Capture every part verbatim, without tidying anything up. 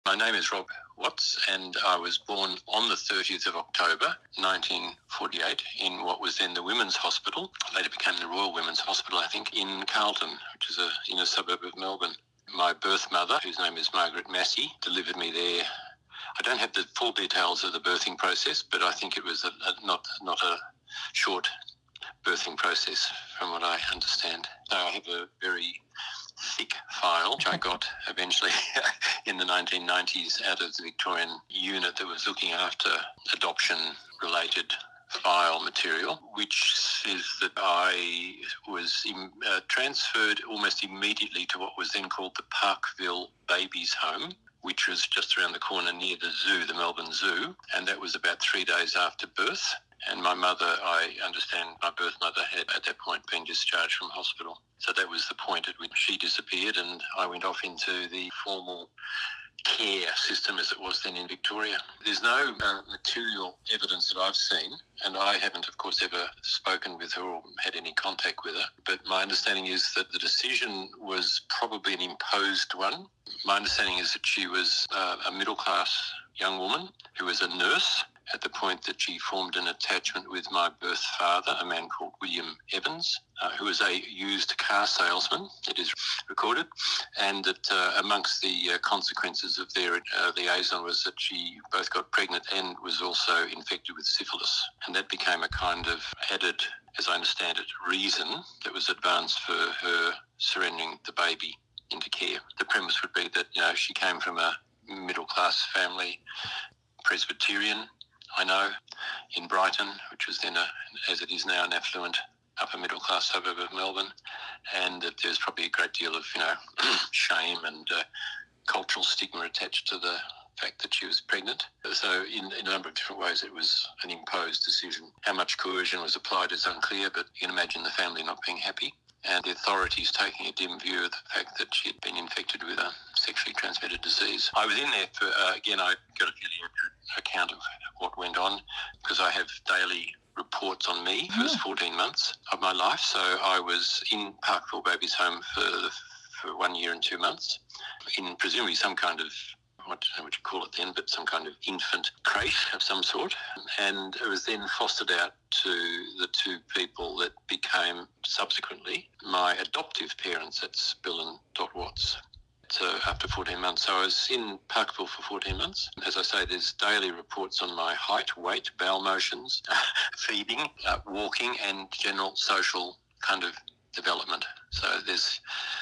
My name is Rob Watts, and I was born on the thirtieth of October nineteen forty-eight in what was then the Women's Hospital, later became the Royal Women's Hospital, I think, in Carlton, which is a inner suburb of Melbourne. My birth mother, whose name is Margaret Massey, delivered me there. I don't have the full details of the birthing process, but I think it was a, a, not not a short birthing process from what I understand. So I have a very thick file, which I got eventually in the nineteen nineties out of the Victorian unit that was looking after adoption-related file material, which says that I was in, uh, transferred almost immediately to what was then called the Parkville Babies Home, which was just around the corner near the zoo, the Melbourne Zoo, and that was about three days after birth. And my mother, I understand my birth mother had at that point been discharged from hospital. So that was the point at which she disappeared, and I went off into the formal care system as it was then in Victoria. There's no uh, material evidence that I've seen, and I haven't, of course, ever spoken with her or had any contact with her, but my understanding is that the decision was probably an imposed one. My understanding is that she was uh, a middle-class young woman who was a nurse at the point that she formed an attachment with my birth father, a man called William Evans, uh, who was a used car salesman, it is recorded, and that uh, amongst the uh, consequences of their uh, liaison was that she both got pregnant and was also infected with syphilis. And that became a kind of added, as I understand it, reason that was advanced for her surrendering the baby into care. The premise would be that, you know, she came from a middle-class family, Presbyterian, I know, in Brighton, which was then, a, as it is now, an affluent upper middle class suburb of Melbourne, and that there's probably a great deal of, you know, shame and uh, cultural stigma attached to the fact that she was pregnant. So in, in a number of different ways it was an imposed decision. How much coercion was applied is unclear, but you can imagine the family not being happy, and the authorities taking a dim view of the fact that she had been infected with a sexually transmitted disease. I was in there for, uh, again, I got a fairly accurate account of what went on because I have daily reports on me for the first fourteen months of my life. So I was in Parkville Babies Home for, for one year and two months in presumably some kind of, I don't know what you call it then, but some kind of infant crate of some sort. And it was then fostered out to the two people that became subsequently my adoptive parents. That's Bill and Dot Watts. So after fourteen months. So I was in Parkville for fourteen months. As I say, there's daily reports on my height, weight, bowel motions, feeding, uh, walking, and general social kind of development. So there's,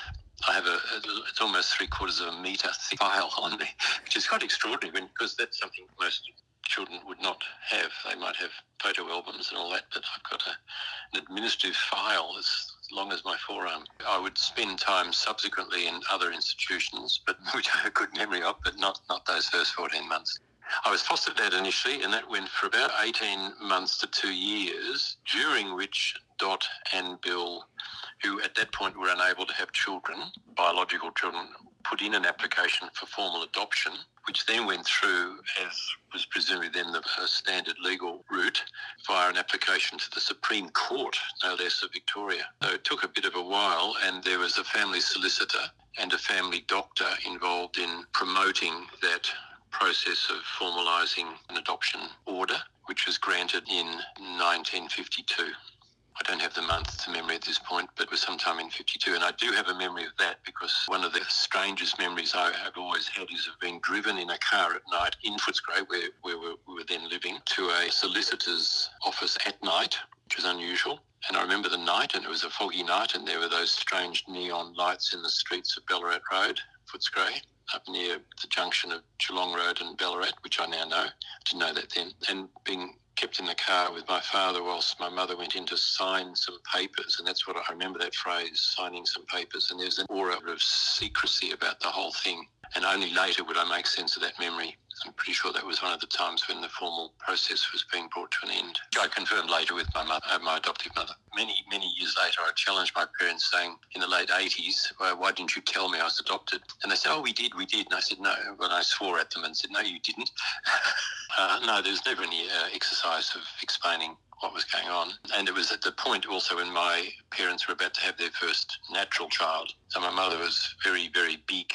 I have a, it's almost three quarters of a metre thick file on me, which is quite extraordinary when, because that's something most children would not have. They might have photo albums and all that, but I've got a, an administrative file as long as my forearm. I would spend time subsequently in other institutions, but which I have a good memory of, but not, not those first fourteen months. I was fostered out initially, and that went for about eighteen months to two years, during which Dot and Bill, who at that point were unable to have children, biological children, put in an application for formal adoption, which then went through, as was presumably then the standard legal route, via an application to the Supreme Court, no less, of Victoria. So it took a bit of a while, and there was a family solicitor and a family doctor involved in promoting that process of formalising an adoption order, which was granted in nineteen fifty-two. I don't have the month to memory at this point, but it was sometime in fifty-two. And I do have a memory of that because one of the strangest memories I have always had is of being driven in a car at night in Footscray, where, where we were then living, to a solicitor's office at night, which was unusual. And I remember the night, and it was a foggy night, and there were those strange neon lights in the streets of Ballarat Road, Footscray, up near the junction of Geelong Road and Ballarat, which I now know. I didn't know that then. And being kept in the car with my father whilst my mother went in to sign some papers, and that's what I remember, that phrase, signing some papers, and there's an aura of secrecy about the whole thing, and only later would I make sense of that memory. I'm pretty sure that was one of the times when the formal process was being brought to an end. I confirmed later with my mother, my adoptive mother. Many, many years later, I challenged my parents saying in the late eighties, well, why didn't you tell me I was adopted? And they said, oh, we did, we did. And I said, no. But I swore at them and said, no, you didn't. uh, no, there was never any uh, exercise of explaining what was going on. And it was at the point also when my parents were about to have their first natural child. So my mother was very, very big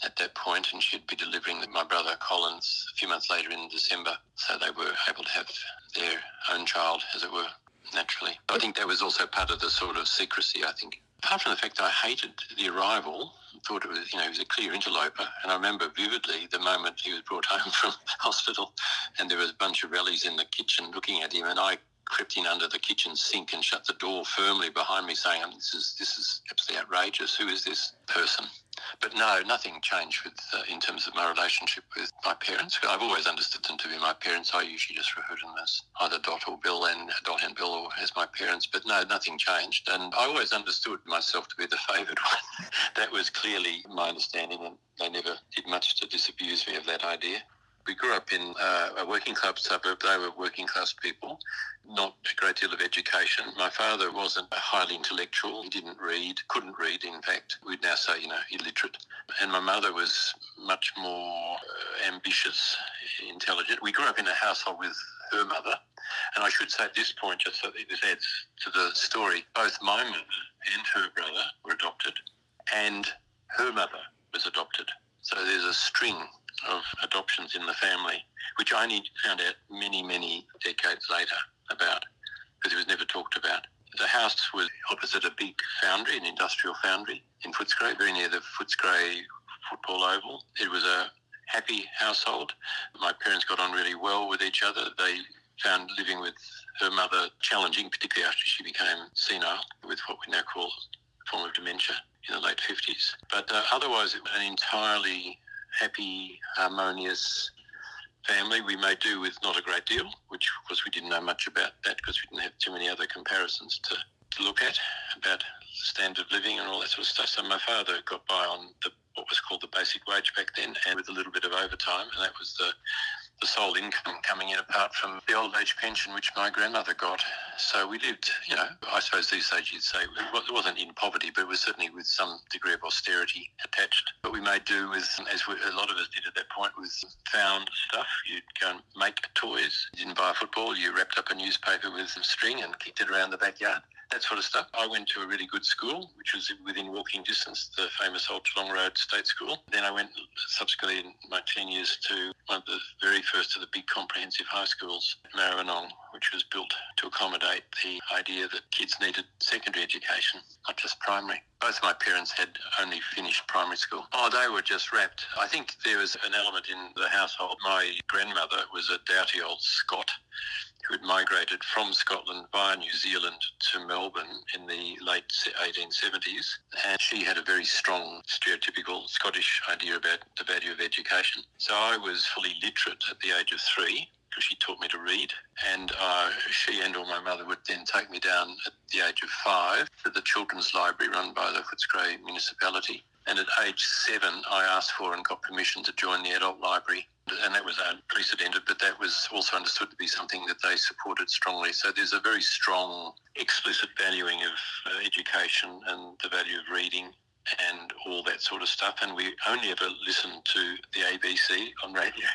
at that point, and she'd be delivering my brother Collins a few months later in December. So they were able to have their own child, as it were, naturally. I think that was also part of the sort of secrecy, I think. Apart from the fact that I hated the arrival, thought it was, you know, he was a clear interloper, and I remember vividly the moment he was brought home from hospital and there was a bunch of rallies in the kitchen looking at him, and I crept in under the kitchen sink and shut the door firmly behind me, saying, this is this is absolutely outrageous. Who is this person? But no, nothing changed with uh, in terms of my relationship with my parents. I've always understood them to be my parents. I usually just refer to them as either Dot or Bill and Dot and Bill or as my parents. But no, nothing changed. And I always understood myself to be the favoured one. That was clearly my understanding, and they never did much to disabuse me of that idea. We grew up in uh, a working class suburb. They were working class people, not a great deal of education. My father wasn't highly intellectual. He didn't read, couldn't read, in fact. We'd now say, you know, illiterate. And my mother was much more uh, ambitious, intelligent. We grew up in a household with her mother. And I should say at this point, just so this adds to the story, both my mother and her brother were adopted, and her mother was adopted. So there's a string of adoptions in the family, which I only found out many, many decades later about, because it was never talked about. The house was opposite a big foundry, an industrial foundry in Footscray, very near the Footscray football oval. It was a happy household. My parents got on really well with each other. They found living with her mother challenging, particularly after she became senile with what we now call a form of dementia in the late fifties. But uh, otherwise, it was an entirely happy, harmonious family. We made do with not a great deal, which of course we didn't know much about that because we didn't have too many other comparisons to, to look at about standard of living and all that sort of stuff. So my father got by on the, what was called the basic wage back then, and with a little bit of overtime, and that was the the sole income coming in apart from the old age pension which my grandmother got. So we lived, you know, I suppose these days you'd say it wasn't in poverty, but it was certainly with some degree of austerity attached. But we made do with, as we, a lot of us did at that point, with found stuff. You'd go and make toys. You didn't buy a football, you wrapped up a newspaper with some string and kicked it around the backyard. That sort of stuff. I went to a really good school, which was within walking distance, the famous Old Geelong Road State School. Then I went subsequently in my teen years to one of the very first of the big comprehensive high schools, Maribyrnong, which was built to accommodate the idea that kids needed secondary education, not just primary. Both of my parents had only finished primary school. Oh, they were just wrapped. I think there was an element in the household. My grandmother was a doughty old Scot who had migrated from Scotland via New Zealand to Melbourne in the late eighteen seventies. And she had a very strong, stereotypical Scottish idea about the value of education. So I was fully literate at the age of three, because she taught me to read, and uh, she and or my mother would then take me down at the age of five to the children's library run by the Footscray municipality. And at age seven, I asked for and got permission to join the adult library. And that was unprecedented, but that was also understood to be something that they supported strongly. So there's a very strong, explicit valuing of uh, education and the value of reading and all that sort of stuff. And we only ever listened to the A B C on radio.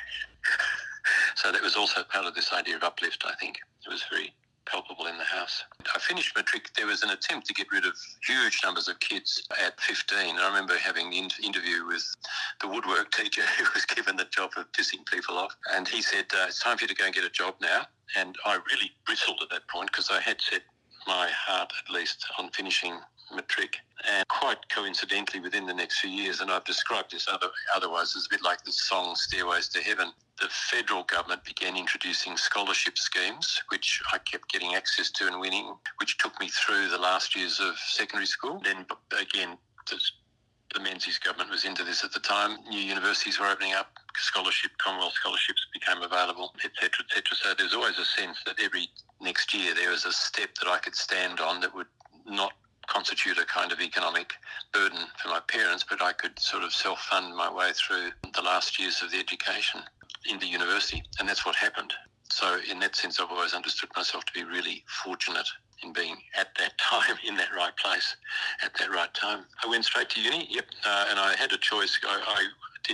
So that was also part of this idea of uplift, I think. It was very palpable in the house. I finished matric. There was an attempt to get rid of huge numbers of kids at fifteen. I remember having the interview with the woodwork teacher who was given the job of pissing people off. And he said, uh, it's time for you to go and get a job now. And I really bristled at that point because I had set my heart, at least, on finishing matric. And quite coincidentally, within the next few years, and I've described this other, otherwise as a bit like the song Stairways to Heaven, the federal government began introducing scholarship schemes, which I kept getting access to and winning, which took me through the last years of secondary school. Then again, the, the Menzies government was into this at the time. New universities were opening up, scholarship, Commonwealth scholarships became available, et cetera, et cetera. So there's always a sense that every next year there was a step that I could stand on that would not constitute a kind of economic burden for my parents, but I could sort of self-fund my way through the last years of the education in the university, and that's what happened. So in that sense, I've always understood myself to be really fortunate in being at that time in that right place at that right time. I went straight to uni, yep, uh, and I had a choice. I, I did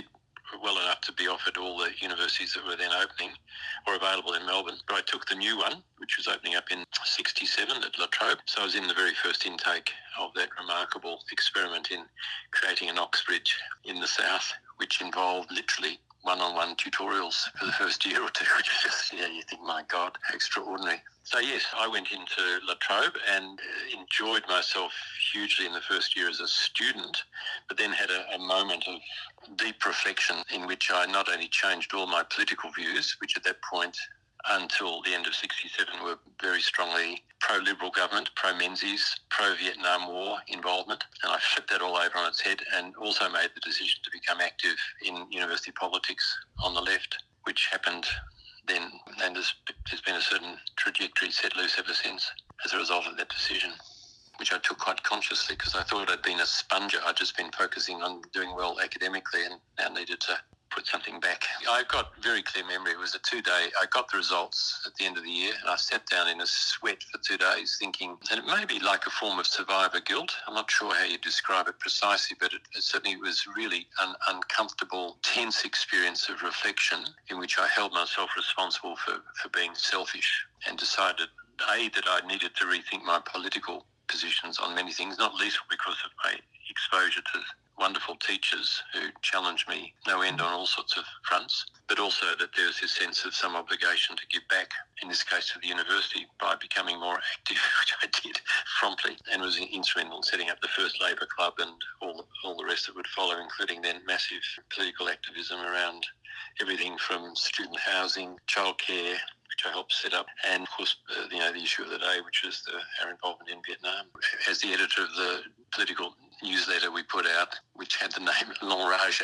well enough to be offered all the universities that were then opening or available in Melbourne. But I took the new one, which was opening up in sixty-seven at La Trobe. So I was in the very first intake of that remarkable experiment in creating an Oxbridge in the south, which involved literally one-on-one tutorials for the first year or two, which is just, yeah, you think, my God, how extraordinary. So yes, I went into La Trobe and enjoyed myself hugely in the first year as a student, but then had a, a moment of deep reflection in which I not only changed all my political views, which at that point until the end of sixty-seven were very strongly pro-Liberal government, pro-Menzies, pro-Vietnam War involvement, and I flipped that all over on its head and also made the decision to become active in university politics on the left, which happened then, and there's, there's been a certain trajectory set loose ever since as a result of that decision, which I took quite consciously because I thought I'd been a sponger. I'd just been focusing on doing well academically and now needed to put something back. I've got very clear memory. It was a two-day, I got the results at the end of the year and I sat down in a sweat for two days thinking, and it may be like a form of survivor guilt. I'm not sure how you describe it precisely, but it, it certainly was really an uncomfortable, tense experience of reflection in which I held myself responsible for, for being selfish and decided, A, that I needed to rethink my political positions on many things, not least because of my exposure to wonderful teachers who challenged me no end on all sorts of fronts, but also that there was this sense of some obligation to give back, in this case to the university, by becoming more active, which I did promptly, and was instrumental in setting up the first Labour Club and all the, all the rest that would follow, including then massive political activism around everything from student housing, childcare, which I helped set up, and of course, uh, you know, the issue of the day, which was the, our involvement in Vietnam. As the editor of the political newsletter we put out, which had the name L'Enragé,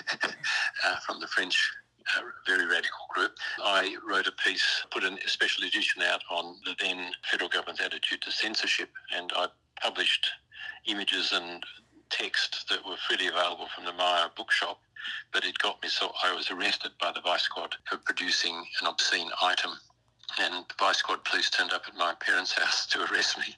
uh, from the French uh, very radical group, I wrote a piece, put a special edition out on the then federal government's attitude to censorship, and I published images and text that were freely available from the Maya bookshop, but it got me, so I was arrested by the Vice Squad for producing an obscene item, and the Vice Squad police turned up at my parents' house to arrest me.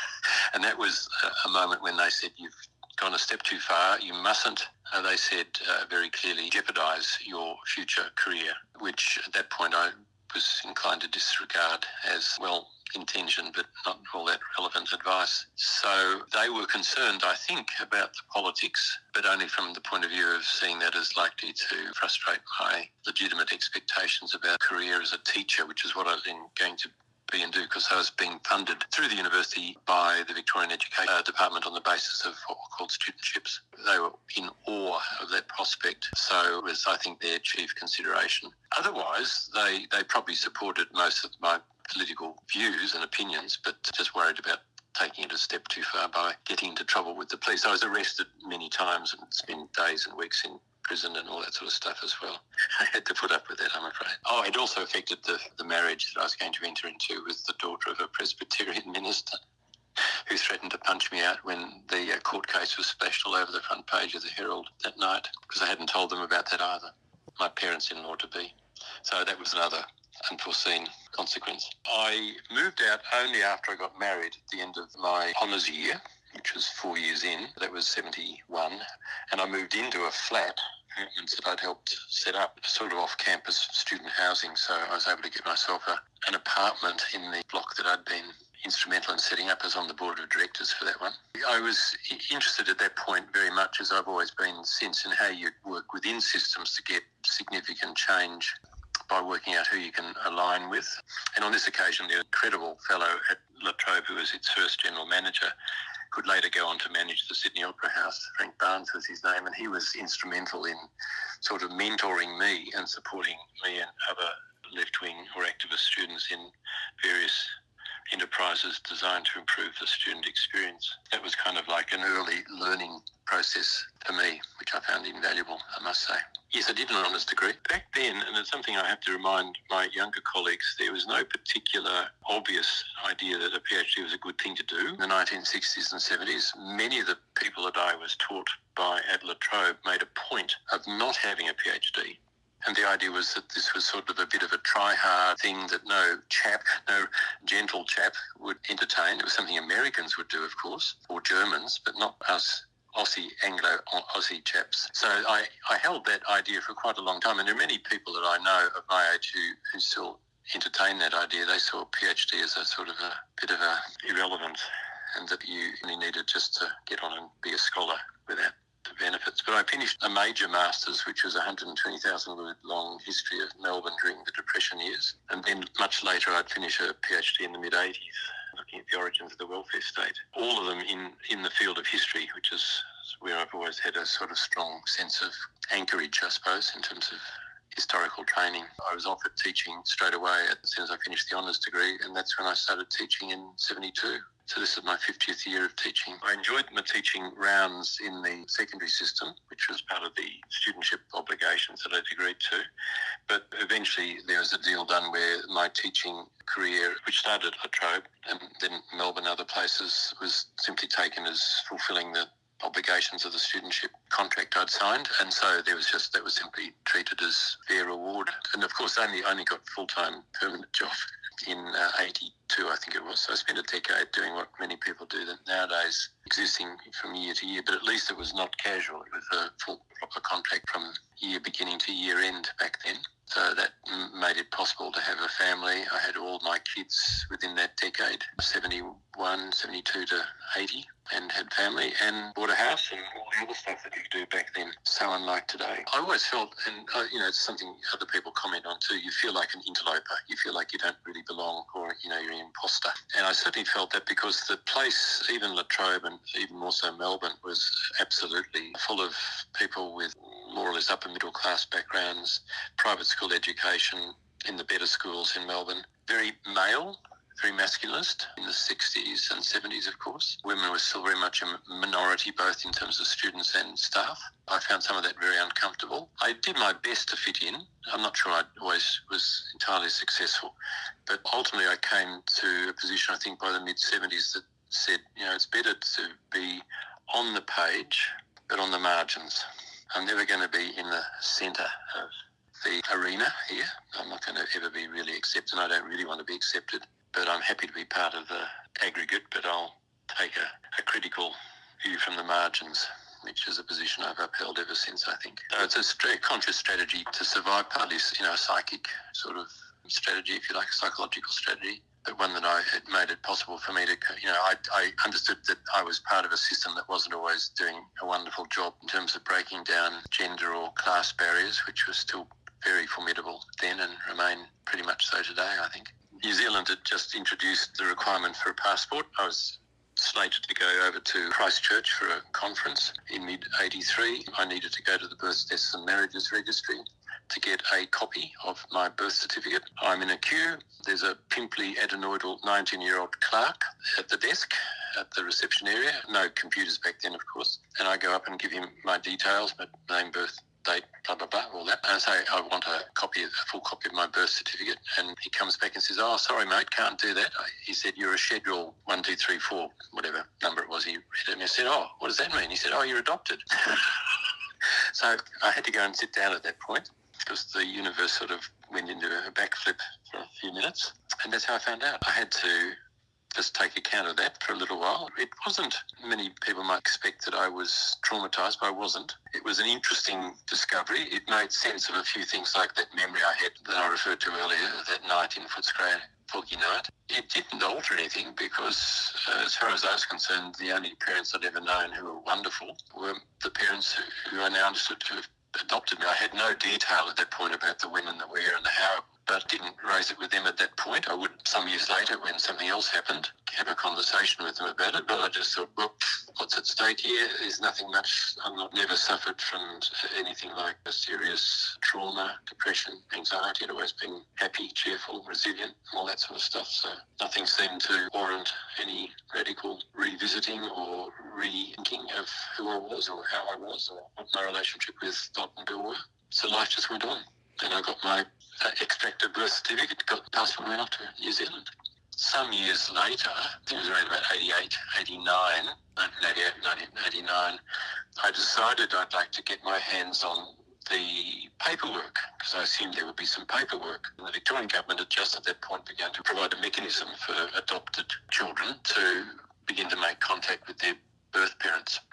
And that was a, a moment when they said, you've gone a step too far, you mustn't, uh, they said uh, very clearly, jeopardise your future career, which at that point I was inclined to disregard as well intention, but not all that relevant advice. So they were concerned, I think, about the politics, but only from the point of view of seeing that as likely to frustrate my legitimate expectations about a career as a teacher, which is what I was then going to be and do, because I was being funded through the university by the Victorian Education Department on the basis of what were called studentships. They were in awe of that prospect, so it was, I think, their chief consideration. Otherwise, they, they probably supported most of my political views and opinions, but just worried about taking it a step too far by getting into trouble with the police. I was arrested many times and spent days and weeks in prison and all that sort of stuff as well. I had to put up with that, I'm afraid. Oh, it also affected the, the marriage that I was going to enter into with the daughter of a Presbyterian minister who threatened to punch me out when the uh, court case was splashed all over the front page of the Herald that night, because I hadn't told them about that either, my parents-in-law to be. So that was another unforeseen consequence. I moved out only after I got married at the end of my honours year, which was four years in. That was seventy-one. And I moved into a flat that I'd helped set up, sort of off-campus student housing. So I was able to get myself a, an apartment in the block that I'd been instrumental in setting up. As on the board of directors for that one. I was interested at that point very much, as I've always been since, in how you work within systems to get significant change by working out who you can align with. And on this occasion, the incredible fellow at La Trobe, who was its first general manager, could later go on to manage the Sydney Opera House. Frank Barnes was his name, and he was instrumental in sort of mentoring me and supporting me and other left-wing or activist students in various enterprises designed to improve the student experience. That was kind of like an early learning process for me, which I found invaluable, I must say. Yes, I did an honours degree. Back then, and it's something I have to remind my younger colleagues, there was no particular obvious idea that a PhD was a good thing to do. In the nineteen sixties and seventies, many of the people that I was taught by at La Trobe made a point of not having a PhD. And the idea was that this was sort of a bit of a try-hard thing that no chap, no gentle chap would entertain. It was something Americans would do, of course, or Germans, but not us Aussie, Anglo-Aussie chaps. So I, I held that idea for quite a long time, and there are many people that I know of my age who, who still entertain that idea. They saw a PhD as a sort of a bit of a irrelevance, and that you only needed just to get on and be a scholar without the benefits. But I finished a major master's, which was a one hundred twenty thousand word long history of Melbourne during the Depression years. And then much later I'd finish a PhD in the mid eighties, looking at the origins of the welfare state. All of them in, in the field of history, which is where I've always had a sort of strong sense of anchorage, I suppose, in terms of historical training. I was offered teaching straight away as soon as I finished the honours degree, and that's when I started teaching in seventy-two. So this is my fiftieth year of teaching. I enjoyed my teaching rounds in the secondary system, which was part of the studentship obligations that I agreed to. But eventually there was a deal done where my teaching career, which started at La Trobe and then Melbourne and other places, was simply taken as fulfilling the obligations of the studentship contract I'd signed, and so there was just that was simply treated as fair reward. And of course, I only only got full-time permanent job in uh, eighty-two, I think it was. So I spent a decade doing what many people do that nowadays, existing from year to year. But at least it was not casual. It was a full proper contract from year beginning to year end back then. So that made it possible to have a family. I had all my kids within that decade, seventy-one, seventy-two to eighty, and had family and bought a house and all the other stuff that you could do back then. So unlike today. I always felt, and uh, you know, it's something other people comment on too, you feel like an interloper. You feel like you don't really belong, or, you know, you're an imposter. And I certainly felt that because the place, even La Trobe and even more so Melbourne, was absolutely full of people with more or less upper middle class backgrounds, private school education in the better schools in Melbourne, very male, very masculinist in the sixties and seventies, of course. Women were still very much a minority, both in terms of students and staff. I found some of that very uncomfortable. I did my best to fit in. I'm not sure I always was entirely successful, but ultimately I came to a position, I think, by the mid-seventies that said, you know, it's better to be on the page, but on the margins. I'm never going to be in the centre of the arena here. I'm not going to ever be really accepted. I don't really want to be accepted, but I'm happy to be part of the aggregate, but I'll take a, a critical view from the margins, which is a position I've upheld ever since, I think. So it's a st- conscious strategy to survive, partly, you know, a psychic sort of strategy, if you like, a psychological strategy, but one that I had made it possible for me to, you know, I, I understood that I was part of a system that wasn't always doing a wonderful job in terms of breaking down gender or class barriers, which was still very formidable then and remain pretty much so today, I think. New Zealand had just introduced the requirement for a passport. I was slated to go over to Christchurch for a conference in mid eighty-three. I needed to go to the Births, Deaths and Marriages Registry to get a copy of my birth certificate. I'm in a queue. There's a pimply adenoidal nineteen-year-old clerk at the desk at the reception area. No computers back then, of course. And I go up and give him my details, my name, birth, date, blah, blah, blah, all that. And I say, I want a copy, a full copy of my birth certificate. And he comes back and says, oh, sorry, mate, can't do that. I, he said, you're a schedule one, two, three, four, whatever number it was. He read it and I said, oh, what does that mean? He said, oh, you're adopted. So I had to go and sit down at that point because the universe sort of went into a backflip for a few minutes. And that's how I found out. I had to just take account of that for a little while. It wasn't, many people might expect that I was traumatised, but I wasn't. It was an interesting discovery. It made sense of a few things, like that memory I had that I referred to earlier, that night in Footscray, foggy night. It didn't alter anything because, uh, as far as I was concerned, the only parents I'd ever known who were wonderful were the parents who, who I now understood to have adopted me. I had no detail at that point about the when and the where and the how, but didn't raise it with them at that point. I would, some years later, when something else happened, have a conversation with them about it, but I just thought, well, what's at stake here? There's nothing much. I've not never suffered from anything like a serious trauma, depression, anxiety. I'd always been happy, cheerful, resilient, all that sort of stuff. So nothing seemed to warrant any radical revisiting or rethinking of who I was or how I was or what my relationship with Dot and Bill were. So life just went on. And I got my uh, extracted birth certificate, got the passport, went off to New Zealand. Some years later, I think it was around about eighty-eight, eighty-nine, nineteen eighty-eight, nineteen eighty-nine, I decided I'd like to get my hands on the paperwork, because I assumed there would be some paperwork. And the Victorian government had just at that point begun to provide a mechanism for adopted children to begin to make contact with their birth parents.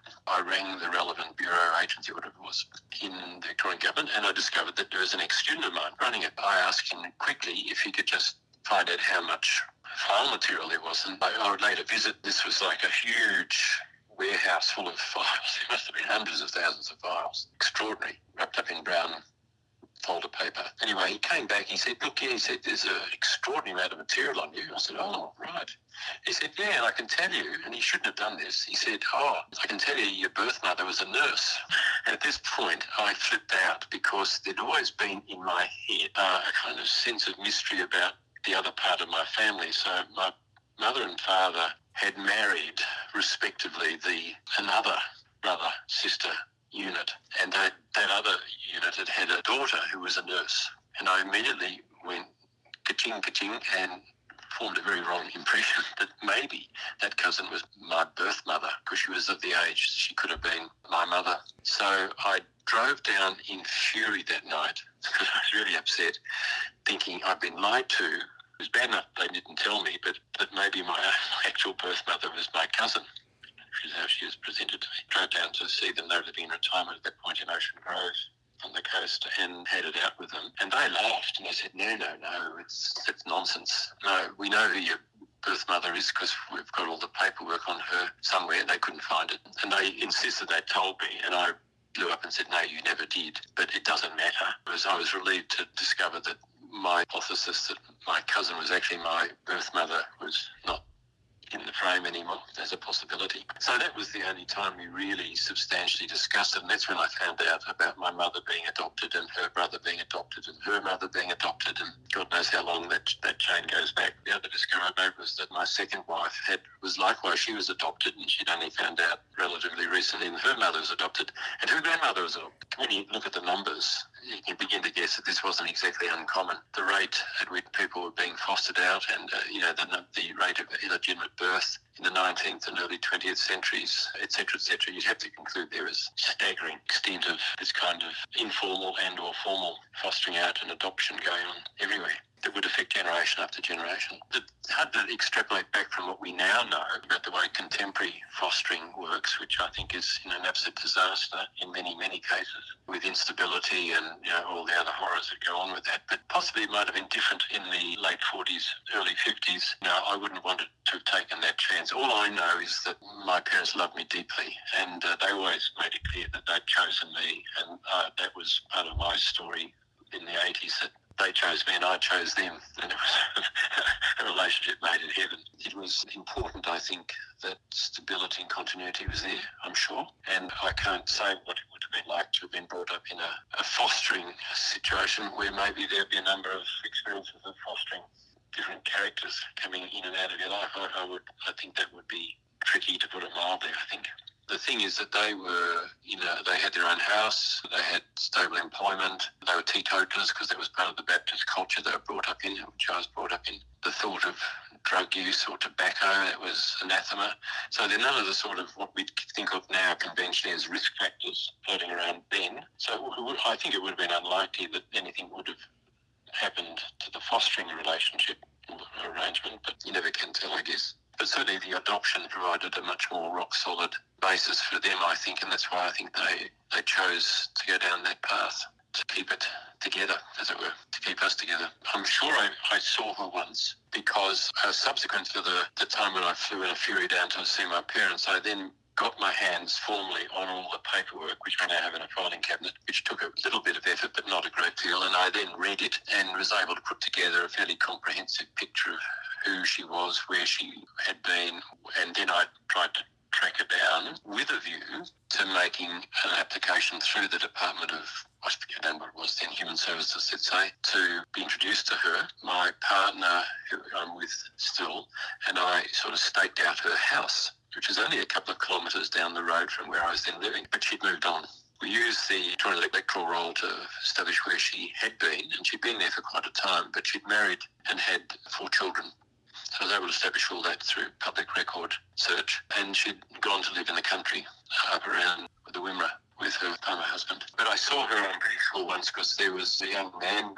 I rang the relevant bureau agency, whatever it was, in the Victorian government, and I discovered that there was an ex-student of mine running it. I asked him quickly if he could just find out how much file material there was, and I, I would later visit. This was like a huge warehouse full of files. There must have been hundreds of thousands of files. Extraordinary, wrapped up in brown folder paper. Anyway, he came back, he said, look, yeah, he said, there's an extraordinary amount of material on you. I said, oh, right. He said, yeah, I can tell you, and he shouldn't have done this. He said, oh, I can tell you your birth mother was a nurse. And at this point, I flipped out because there'd always been in my head uh, a kind of sense of mystery about the other part of my family. So my mother and father had married, respectively, the another brother, sister unit, and that, that other unit had had a daughter who was a nurse. And I immediately went ka-ching, ka-ching, and formed a very wrong impression that maybe that cousin was my birth mother, because she was of the age she could have been my mother. So I drove down in fury that night, because I was really upset, thinking I've been lied to. It was bad enough they didn't tell me, but that maybe my actual birth mother was my cousin, which is how she was presented to me. Drove down to see them. They were living in retirement at that point in Ocean Grove on the coast, and had it out with them. And they laughed, and they said, no, no, no, it's, it's nonsense. No, we know who your birth mother is because we've got all the paperwork on her somewhere. They couldn't find it. And they insisted they told me, and I blew up and said, no, you never did. But it doesn't matter, because I was relieved to discover that my hypothesis that my cousin was actually my birth mother was not in the frame anymore as a possibility. So that was the only time we really substantially discussed it, and that's when I found out about my mother being adopted and her brother being adopted and her mother being adopted, and God knows how long that that chain goes back. The other discovery I made was that my second wife had was likewise, she was adopted, and she'd only found out relatively recently that her mother was adopted and her grandmother was adopted. When you look at the numbers, you can begin to guess that this wasn't exactly uncommon. The rate at which people were being fostered out, and uh, you know the, the rate of illegitimate birth in the nineteenth and early twentieth centuries, et cetera, et cetera, you'd have to conclude there is staggering extent of this kind of informal and or formal fostering out and adoption going on everywhere that would affect generation after generation. It's hard to extrapolate back from what we now know about the way contemporary fostering works, which I think is you know, an absolute disaster in many, many cases, with instability and you know, all the other horrors that go on with that. But possibly it might have been different in the late forties, early fifties. No, I wouldn't want to have taken that chance. All I know is that my parents loved me deeply, and uh, they always made it clear that they'd chosen me, and uh, that was part of my story in the eighties, that they chose me and I chose them, and it was a relationship made in heaven. It was important, I think, that stability and continuity was there, I'm sure, and I can't say what it would have been like to have been brought up in a, a fostering situation where maybe there'd be a number of experiences of fostering different characters coming in and out of your life. I, I would, I think that would be tricky, to put it mildly, I think. The thing is that they were, you know, they had their own house, they had stable employment, they were teetotalers because that was part of the Baptist culture they were brought up in, which I was brought up in. The thought of drug use or tobacco, that was anathema. So they're none of the sort of what we think of now conventionally as risk factors floating around then. So I think it would have been unlikely that anything would have happened to the fostering relationship or arrangement, but you never can tell, I guess. But certainly the adoption provided a much more rock-solid basis for them, I think, and that's why I think they, they chose to go down that path, to keep it together, as it were, to keep us together. I'm sure I, I saw her once because uh, subsequent to the, the time when I flew in a fury down to see my parents, I then got my hands formally on all the paperwork, which we now have in a filing cabinet, which took a little bit of effort, but not a great deal, and I then read it and was able to put together a fairly comprehensive picture of who she was, where she had been, and then I tried to track her down with a view to making an application through the Department of, I forget what it was then, Human Services, let's say, to be introduced to her. My partner, who I'm with still, and I sort of staked out her house, which is only a couple of kilometres down the road from where I was then living, but she'd moved on. We used the Victorian electoral roll to establish where she had been, and she'd been there for quite a time, but she'd married and had four children. So I was able to establish all that through public record search, and she'd gone to live in the country up around the Wimmera with her former husband. But I saw her, I'm pretty sure, once, because there was a young man with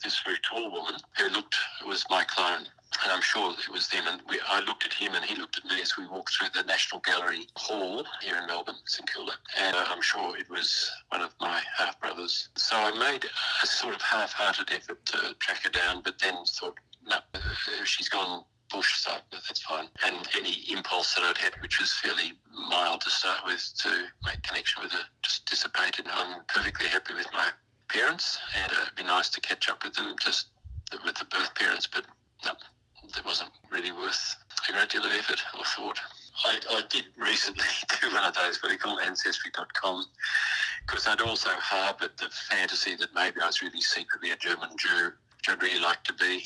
this very tall woman who looked, was my clone. And I'm sure it was them. And we, I looked at him and he looked at me as we walked through the National Gallery Hall here in Melbourne, St Kilda. And uh, I'm sure it was one of my half-brothers. So I made a sort of half-hearted effort to track her down, but then thought, no, uh, she's gone bush, so that's fine. And any impulse that I'd had, which was fairly mild to start with, to make connection with her, just dissipated. I'm perfectly happy with my parents, and uh, it'd be nice to catch up with them, just with the birth parents, but no, that wasn't really worth a great deal of effort or thought. I, I did recently do one of those, what we call Ancestry dot com, because I'd also harboured the fantasy that maybe I was really secretly a German Jew, which I'd really like to be,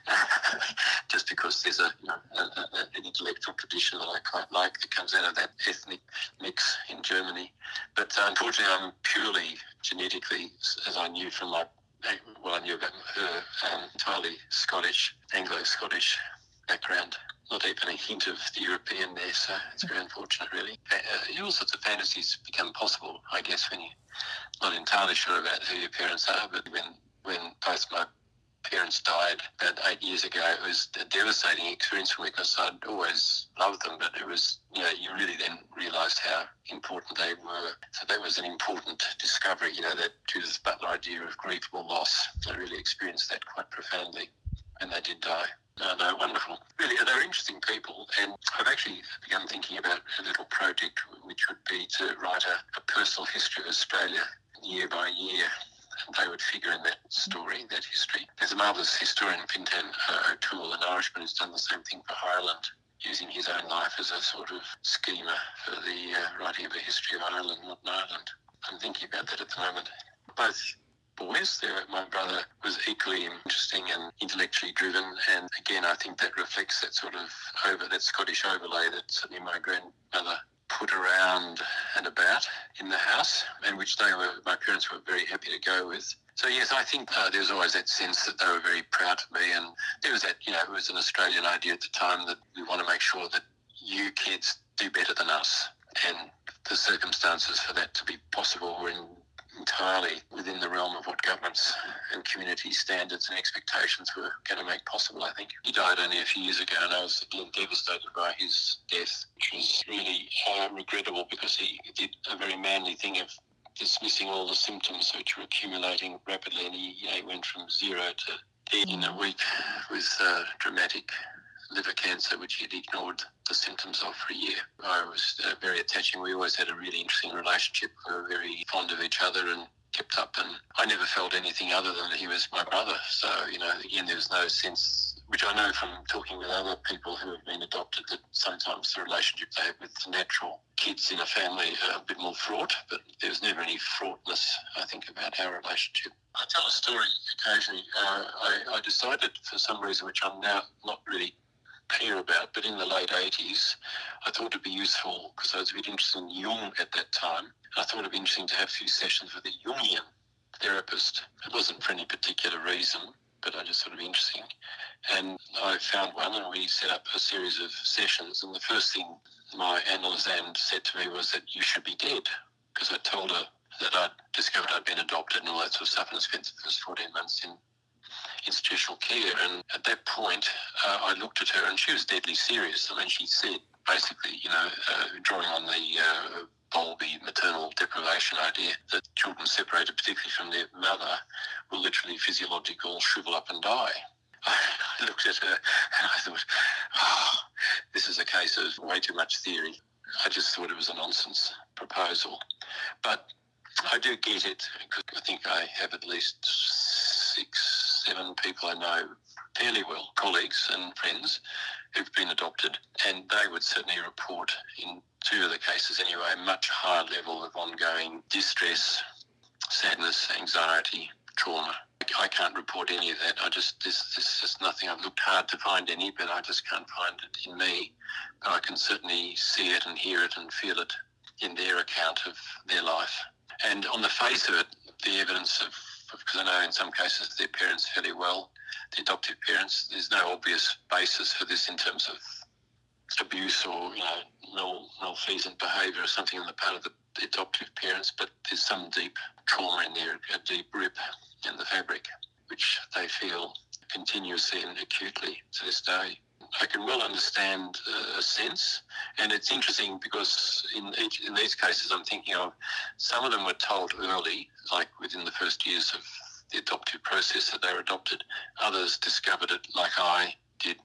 just because there's a, you know, a, a, an intellectual tradition that I quite like that comes out of that ethnic mix in Germany. But uh, unfortunately, I'm purely genetically, as I knew from my, well, I knew about her, um, entirely Scottish, Anglo-Scottish background. Not even a hint of the European there, so it's very unfortunate, really. Uh, all sorts of fantasies become possible, I guess, when you're not entirely sure about who your parents are. But when, when both my parents died about eight years ago, it was a devastating experience for me because I'd always loved them, but it was, you know, you really then realised how important they were. So that was an important discovery, you know, that Judith Butler idea of grievable loss. I really experienced that quite profoundly when they did die. No, no, wonderful. Really, they're interesting people, and I've actually begun thinking about a little project which would be to write a, a personal history of Australia year by year. And they would figure in that story, that history. There's a marvellous historian, Fintan uh, O'Toole, an Irishman, who's done the same thing for Ireland, using his own life as a sort of schema for the uh, writing of a history of Ireland, Northern Ireland. I'm thinking about that at the moment. Both boys, there, my brother was equally interesting and intellectually driven, and again, I think that reflects that sort of over, that Scottish overlay that certainly my grandmother put around and about in the house, and which they were, my parents were very happy to go with. So yes, I think uh, there was always that sense that they were very proud of me, and there was that, you know, it was an Australian idea at the time that we want to make sure that you kids do better than us, and the circumstances for that to be possible were in entirely within the realm of what governments and community standards and expectations were going to make possible, I think. He died only a few years ago, and I was again devastated by his death, which was really uh, regrettable because he did a very manly thing of dismissing all the symptoms which were accumulating rapidly, and he, you know, he went from zero to dead in a week with uh, dramatic liver cancer, which he'd ignored the symptoms of for a year. I was uh, very attaching. We always had a really interesting relationship. We were very fond of each other and kept up, and I never felt anything other than that he was my brother. So, you know, again, there was no sense, which I know from talking with other people who have been adopted, that sometimes the relationship they have with the natural kids in a family are a bit more fraught, but there was never any fraughtness, I think, about our relationship. I tell a story occasionally. Uh, I, I decided for some reason, which I'm now not really clear about, but in the late eighties, I thought it'd be useful, because I was a bit interested in Jung at that time. I thought it'd be interesting to have a few sessions with a Jungian therapist. It wasn't for any particular reason, but I just thought it'd be interesting. And I found one, and we set up a series of sessions. And the first thing my analysand said to me was that you should be dead, because I told her that I'd discovered I'd been adopted and all that sort of stuff, and I spent the first fourteen months in institutional care. And at that point, uh, I looked at her, and she was deadly serious. I mean, she said, basically, you know, uh, drawing on the uh, Bowlby maternal deprivation idea, that children separated, particularly from their mother, will literally physiological shrivel up and die. I looked at her and I thought, oh, this is a case of way too much theory. I just thought it was a nonsense proposal. But I do get it, because I think I have at least six, seven people I know fairly well, colleagues and friends, who've been adopted, and they would certainly report, in two of the cases anyway, a much higher level of ongoing distress, sadness, anxiety, trauma. I can't report any of that. I just, this, this is just nothing. I've looked hard to find any, but I just can't find it in me. But I can certainly see it and hear it and feel it in their account of their life. And on the face of it, the evidence of, because I know in some cases their parents fairly well, the adoptive parents, there's no obvious basis for this in terms of abuse or, you know, mal, malfeasant behaviour or something on the part of the adoptive parents, but there's some deep trauma in there, a deep rip in the fabric, which they feel continuously and acutely to this day. I can well understand uh, a sense, and it's interesting because in each, in these cases I'm thinking of, some of them were told early, like within the first years of the adoptive process that they were adopted. Others discovered it, like I did,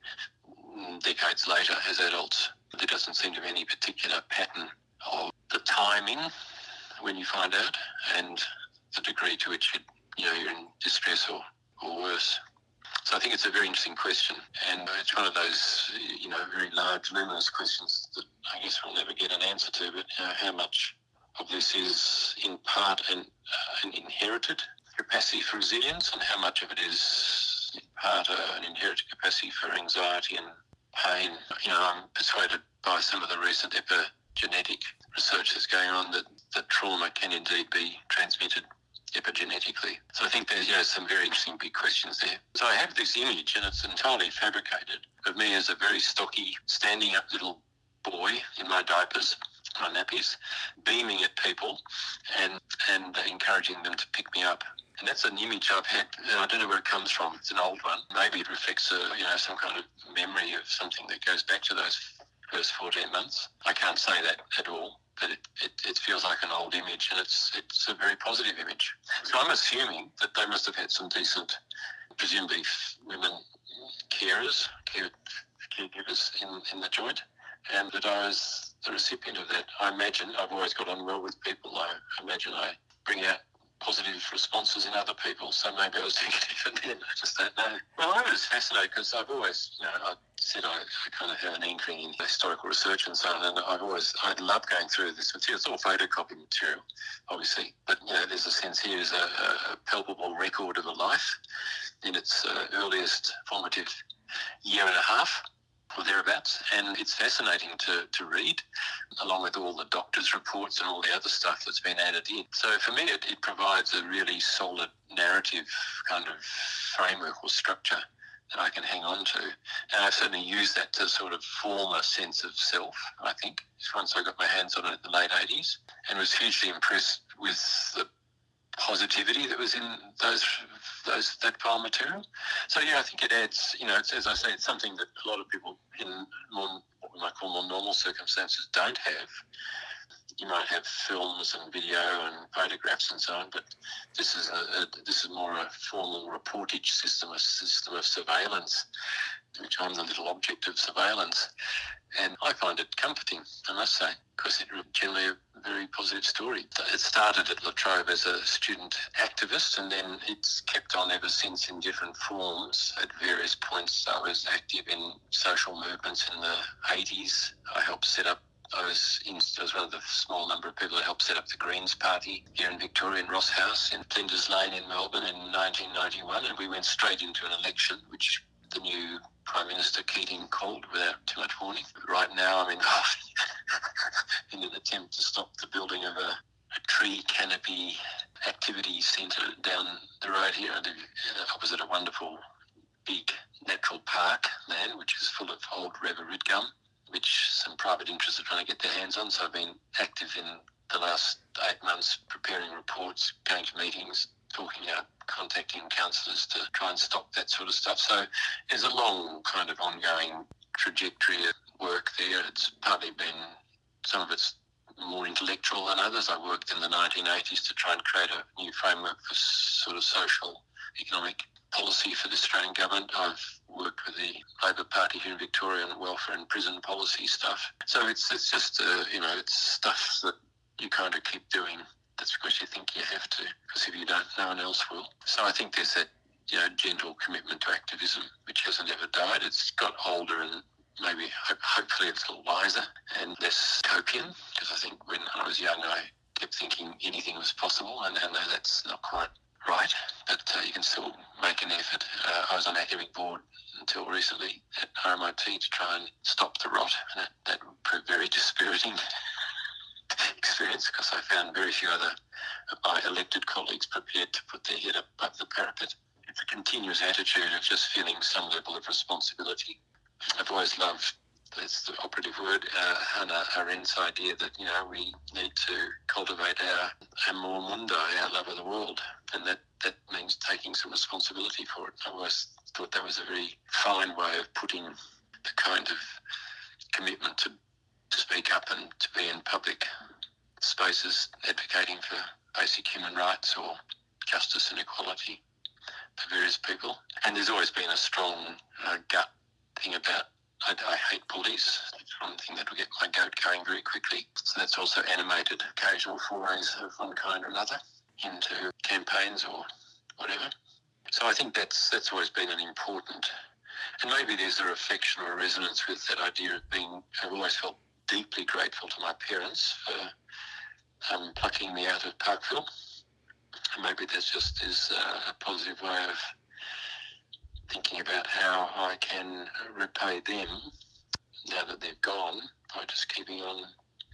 decades later as adults. There doesn't seem to be any particular pattern of the timing when you find out and the degree to which it, you know, you're in distress or, or worse. So I think it's a very interesting question, and it's one of those, you know, very large, luminous questions that I guess we'll never get an answer to, but you know, how much of this is in part an, uh, an inherited capacity for resilience, and how much of it is in part uh, an inherited capacity for anxiety and pain. You know, I'm persuaded by some of the recent epigenetic research that's going on that, that trauma can indeed be transmitted epigenetically. So I think there's, you know, some very interesting big questions there. So I have this image, and it's entirely fabricated, of me as a very stocky, standing up little boy in my diapers, my nappies, beaming at people and and encouraging them to pick me up. And that's an image I've had, and I don't know where it comes from. It's an old one. Maybe it reflects a, you know, some kind of memory of something that goes back to those first fourteen months. I can't say that at all, but it, it, it feels like an old image, and it's it's a very positive image. So I'm assuming that they must have had some decent, presumably women carers, care, caregivers in, in the joint, and that I was the recipient of that. I imagine I've always got on well with people. I imagine I bring out positive responses in other people, so maybe I was doing it even then, I just don't know. Well, I was fascinated because I've always, you know, I said I, I kind of have an inkling in historical research and so on, and I've always, I love going through this material. It's all photocopy material, obviously, but, you know, there's a sense here is a, a palpable record of a life in its uh, earliest formative year and a half, or thereabouts, and it's fascinating to, to read, along with all the doctor's reports and all the other stuff that's been added in. So for me, it, it provides a really solid narrative kind of framework or structure that I can hang on to. And I've certainly used that to sort of form a sense of self, I think, once I got my hands on it in the late eighties, and was hugely impressed with the positivity that was in those those that file material. So yeah, I think it adds, you know, it's, as I say, it's something that a lot of people in more, what we might call more normal circumstances don't have. You might have films and video and photographs and so on, but this is a, a this is more a formal reportage system, a system of surveillance, which I'm the little object of surveillance. And I find it comforting, I must say, because it's generally a very positive story. It started at La Trobe as a student activist, and then it's kept on ever since in different forms. At various points, I was active in social movements in the eighties. I helped set up I was, in, I was one of the small number of people that helped set up the Greens Party here in Victoria, in Ross House, in Flinders Lane in Melbourne in nineteen ninety-one, and we went straight into an election, which the new Prime Minister Keating called without too much warning. Right now, I'm involved in an attempt to stop the building of a, a tree canopy activity centre down the road here, opposite a wonderful big natural park land, which is full of old Revarid gum, which some private interests are trying to get their hands on. So I've been active in the last eight months preparing reports, going to meetings, talking out, contacting councillors to try and stop that sort of stuff. So there's a long kind of ongoing trajectory of work there. It's partly been, some of it's more intellectual than others. I worked in the nineteen eighties to try and create a new framework for sort of social, economic policy for the Australian government. I've worked with the Labor Party here in Victoria on welfare and prison policy stuff. So it's it's just, uh, you know, it's stuff that you kind of keep doing. That's because you think you have to, because if you don't, no one else will. So I think there's that, you know, gentle commitment to activism, which hasn't ever died. It's got older and maybe, hopefully it's a little wiser and less utopian, because I think when I was young, I kept thinking anything was possible, and I know that's not quite right, but uh, you can still make an effort. Uh, I was on the academic board until recently at R M I T to try and stop the rot, and that, that proved very dispiriting experience, because I found very few other of my elected colleagues prepared to put their head above the parapet. It's a continuous attitude of just feeling some level of responsibility. I've always loved that's the operative word, uh, Hannah Arendt's idea that, you know, we need to cultivate our amor mundi, our love of the world, and that, that means taking some responsibility for it. I always thought that was a very fine way of putting the kind of commitment to, to speak up and to be in public spaces advocating for basic human rights or justice and equality for various people. And there's always been a strong uh, gut thing about I, I hate bullies. It's one thing that will get my goat going very quickly. So that's also animated occasional forays of one kind or another into campaigns or whatever. So I think that's that's always been an important, and maybe there's a reflection or a resonance with that idea of being, I've always felt deeply grateful to my parents for um, plucking me out of Parkville. And maybe that's just is uh, a positive way of thinking about how I can repay them now that they've gone by just keeping on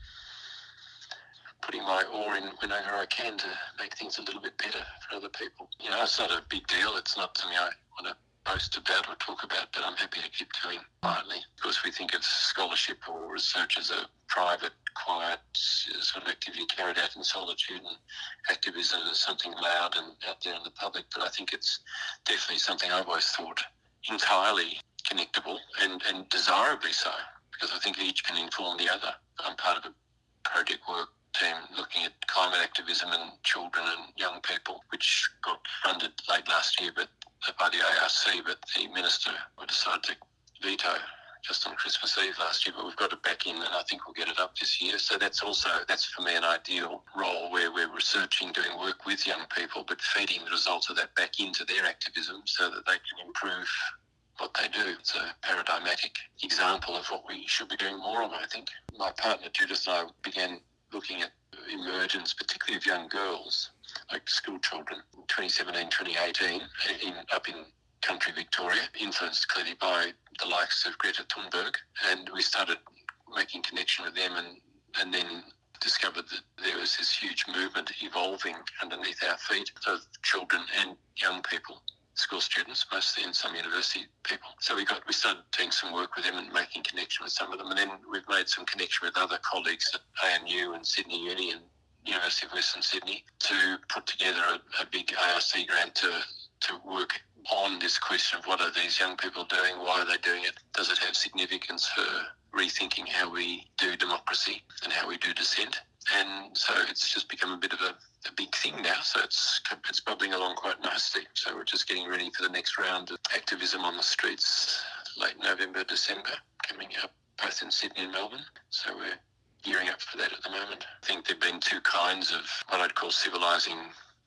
putting my oar in whenever I can to make things a little bit better for other people. You know, it's not a big deal. It's not something I want to boast about or talk about, but I'm happy to keep doing quietly. Of course, we think of scholarship or research as a private, quiet sort of activity carried out in solitude, and activism as something loud and out there in the public. But I think it's definitely something I've always thought entirely connectable and, and desirably so, because I think each can inform the other. I'm part of a project work team looking at climate activism and children and young people, which got funded late last year but by the A R C, but the minister decided to veto just on Christmas Eve last year, but we've got it back in and I think we'll get it up this year. So that's also, that's for me an ideal role where we're researching, doing work with young people, but feeding the results of that back into their activism so that they can improve what they do. It's a paradigmatic example of what we should be doing more of, I think. My partner Judith and I began looking at emergence, particularly of young girls, like school children, in twenty seventeen, twenty eighteen, in, up in country Victoria, influenced clearly by the likes of Greta Thunberg. And we started making connection with them and, and then discovered that there was this huge movement evolving underneath our feet of children and young people, school students mostly, and some university people. So we got we started doing some work with them and making connection with some of them, and then we've made some connection with other colleagues at A N U and Sydney Uni and University of Western Sydney to put together a, a big A R C grant to to work on this question of what are these young people doing, why are they doing it, does it have significance for rethinking how we do democracy and how we do dissent. And so it's just become a bit of a, a big thing now, so it's it's bubbling along quite nicely. So we're just getting ready for the next round of activism on the streets, late November, December, coming up both in Sydney and Melbourne. So we're gearing up for that at the moment. I think there have been two kinds of what I'd call civilising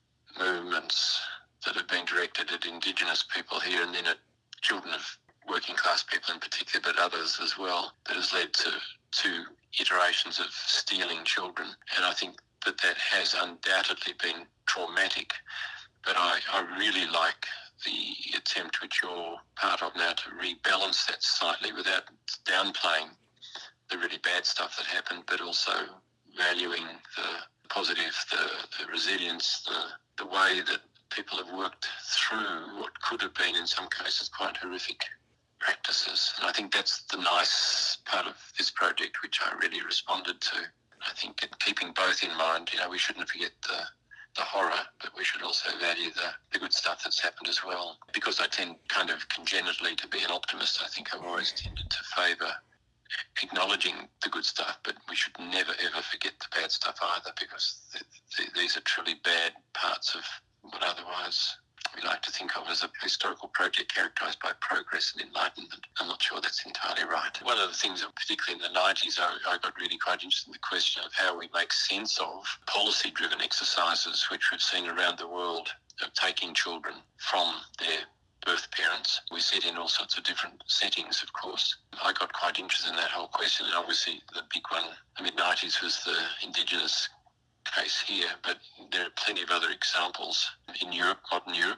movements that have been directed at Indigenous people here and then at children of working class people in particular, but others as well, that has led to two iterations of stealing children. And I think that that has undoubtedly been traumatic, but I, I really like the attempt which you're part of now to rebalance that slightly without downplaying the really bad stuff that happened, but also valuing the positive, the, the resilience, the, the way that people have worked through what could have been in some cases quite horrific practices. And I think that's the nice part of this project, which I really responded to. I think keeping both in mind, you know, we shouldn't forget the the horror, but we should also value the, the good stuff that's happened as well. Because I tend kind of congenitally to be an optimist, I think I've always tended to favour acknowledging the good stuff, but we should never ever forget the bad stuff either, because th- th- these are truly bad parts of what otherwise we like to think of as a historical project characterised by progress and enlightenment. I'm not sure that's entirely right. One of the things, particularly in the nineties, I, I got really quite interested in the question of how we make sense of policy-driven exercises which we've seen around the world of taking children from their birth parents. We see it in all sorts of different settings, of course. I got quite interested in that whole question, and obviously the big one, the mid nineties, was the Indigenous case here, but there are plenty of other examples in Europe, modern Europe,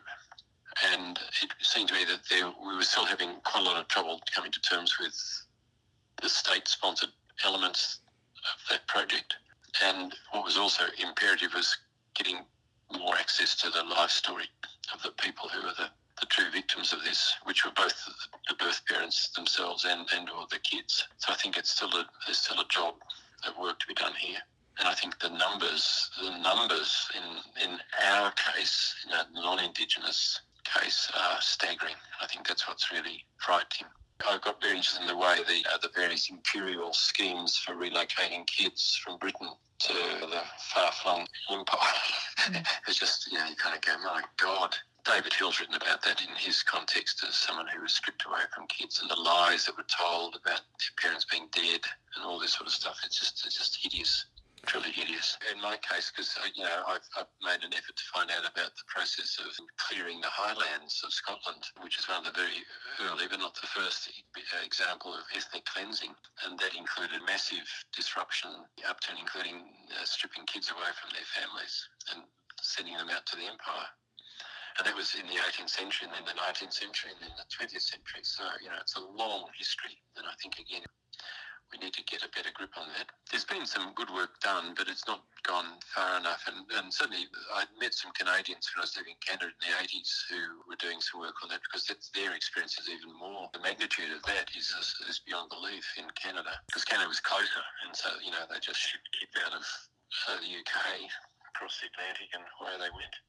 and it seemed to me that there, we were still having quite a lot of trouble coming to terms with the state-sponsored elements of that project. And what was also imperative was getting more access to the life story of the people who are the, the true victims victims of this, which were both the birth parents themselves and, and or the kids. So I think it's still a, there's still a job of work to be done here. And I think the numbers, the numbers in in our case, in a non-Indigenous case, are staggering. I think that's what's really frightening. I got very interested in the way the uh, the various imperial schemes for relocating kids from Britain to the far-flung empire. Mm. It's just, you know, you kind of go, my God. David Hill's written about that in his context as someone who was stripped away from kids, and the lies that were told about their parents being dead and all this sort of stuff. It's just it's just hideous. Truly hideous. In my case, because uh, you know, I've, I've made an effort to find out about the process of clearing the highlands of Scotland, which is one of the very early, but not the first example of ethnic cleansing, and that included massive disruption, up to and including uh, stripping kids away from their families and sending them out to the empire. And that was in the eighteenth century, and then the nineteenth century, and then the twentieth century. So, you know, it's a long history, and I think, again, we need to get a better grip on that. There's been some good work done, but it's not gone far enough. And, and certainly I met some Canadians when I was living in Canada in the eighties who were doing some work on that, because that's, their experience is even more. The magnitude of that is, is beyond belief in Canada, because Canada was closer. And so, you know, they just shipped kids out of uh, the U K across the Atlantic and away they went.